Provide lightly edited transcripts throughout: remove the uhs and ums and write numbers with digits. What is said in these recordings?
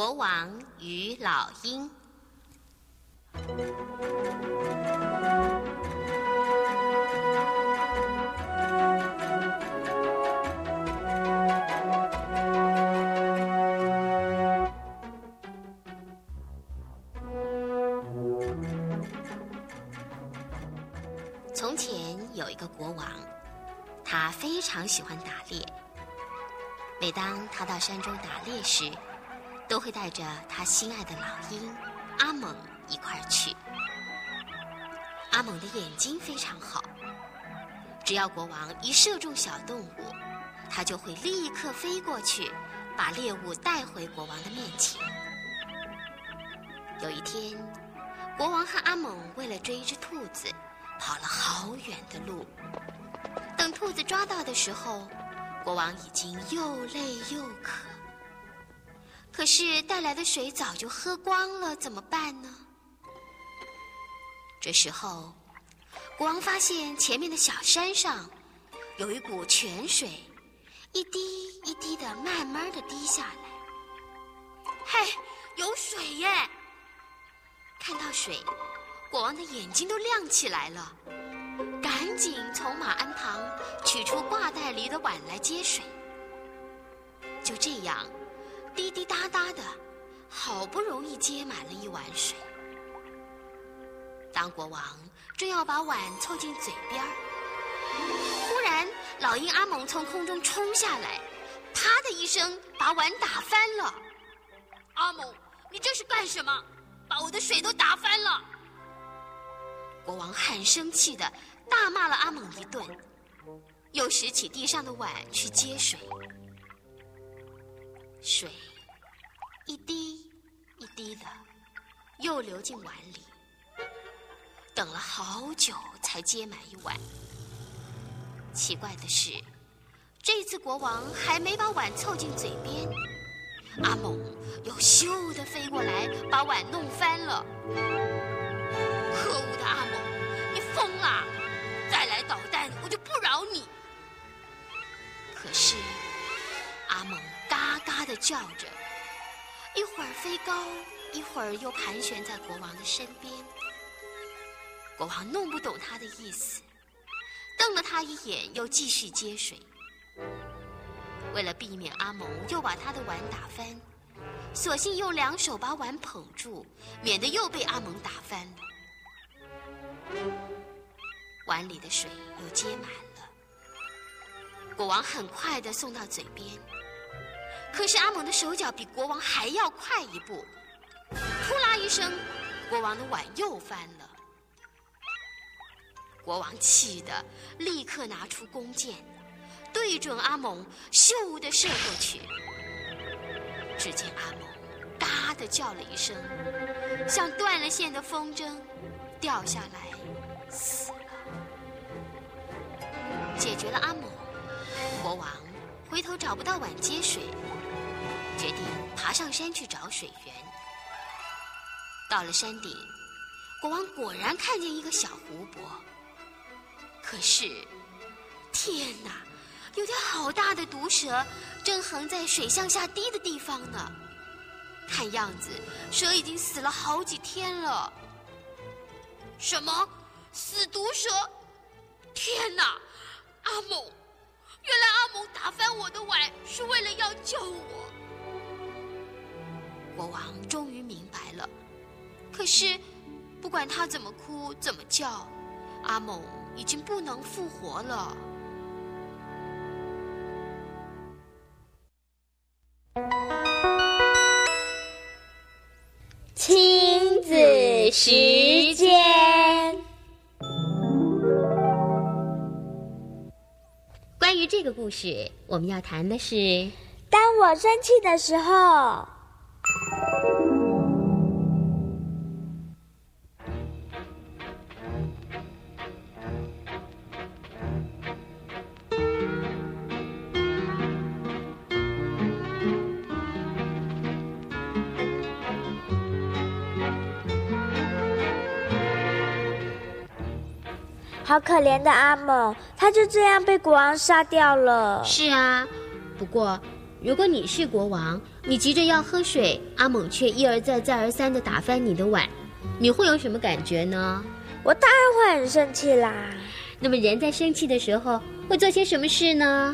国王与老鹰。从前有一个国王，他非常喜欢打猎。每当他到山中打猎时，都会带着他心爱的老鹰阿猛一块儿去。阿猛的眼睛非常好，只要国王一射中小动物，他就会立刻飞过去，把猎物带回国王的面前。有一天，国王和阿猛为了追一只兔子，跑了好远的路。等兔子抓到的时候，国王已经又累又渴，可是带来的水早就喝光了，怎么办呢？这时候，国王发现前面的小山上有一股泉水，一滴一滴的慢慢的滴下来。嘿，有水耶！看到水，国王的眼睛都亮起来了，赶紧从马鞍旁取出挂带里的碗来接水。就这样，滴滴答答的，好不容易接满了一碗水。当国王正要把碗凑近嘴边，忽然老鹰阿猛从空中冲下来，啪的一声把碗打翻了。阿猛，你这是干什么？把我的水都打翻了！国王很生气的大骂了阿猛一顿，又拾起地上的碗去接水。水一滴一滴的又流进碗里，等了好久才接满一碗。奇怪的是，这次国王还没把碗凑近嘴边，阿猛又咻地飞过来，把碗弄翻了。可恶的阿猛，你疯了！再来捣蛋，我就不饶你！可是阿猛嘎嘎地叫着，一会儿飞高，一会儿又盘旋在国王的身边。国王弄不懂他的意思，瞪了他一眼，又继续接水。为了避免阿猛又把他的碗打翻，索性用两手把碗捧住，免得又被阿猛打翻了。碗里的水又接满了，国王很快地送到嘴边。可是阿猛的手脚比国王还要快一步，扑啦一声，国王的碗又翻了。国王气得立刻拿出弓箭，对准阿猛，咻地射过去。只见阿猛嘎地叫了一声，像断了线的风筝，掉下来死了。解决了阿猛，国王回头找不到碗接水，决定爬上山去找水源。到了山顶，国王果然看见一个小湖泊，可是天哪，有条好大的毒蛇正横在水向下滴的地方呢。看样子蛇已经死了好几天了。什么？死毒蛇？天哪！阿猛，原来阿猛打翻我的碗是为了要救我。国王终于明白了，可是不管他怎么哭怎么叫，阿猛已经不能复活了。 亲子时间。 关于这个故事，我们要谈的是， 当我生气的时候。好可怜的阿猛，他就这样被国王杀掉了。 是啊，不过如果你是国王，你急着要喝水，阿猛却一而再再而三地打翻你的碗，你会有什么感觉呢？ 我当然会很生气啦。 那么人在生气的时候会做些什么事呢？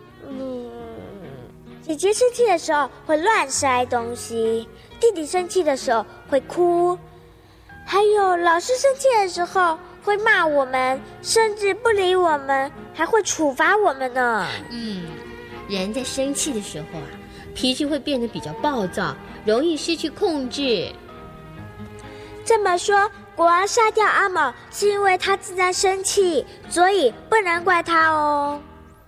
姐姐生气的时候会乱塞东西，弟弟生气的时候会哭，还有老师生气的时候会骂我们，甚至不理我们，还会处罚我们呢。 人在生气的时候啊，脾气会变得比较暴躁，容易失去控制。 这么说，国王杀掉阿猛是因为他自然生气，所以不能怪他哦。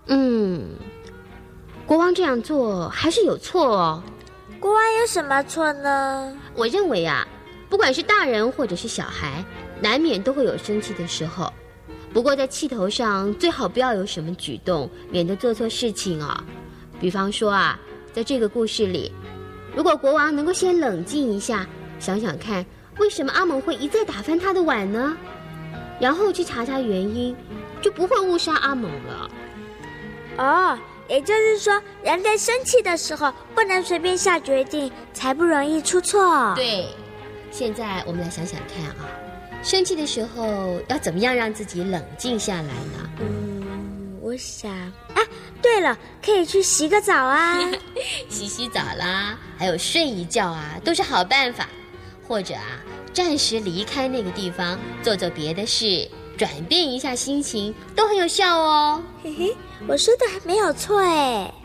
国王这样做还是有错哦。 国王有什么错呢？ 我认为啊，不管是大人或者是小孩，难免都会有生气的时候。不过在气头上最好不要有什么举动，免得做错事情啊。比方说啊，在这个故事里，如果国王能够先冷静一下，想想看为什么阿猛会一再打翻他的碗呢？然后去查查原因，就不会误杀阿猛了。 也就是说，人在生气的时候不能随便下决定，才不容易出错。 对，现在我们来想想看啊，生气的时候要怎么样让自己冷静下来呢？ 我想对了，可以去洗个澡啊。 洗澡啦，还有睡一觉啊，都是好办法。或者啊，暂时离开那个地方，做做别的事，转变一下心情，都很有效哦。 我说的还没有错哎。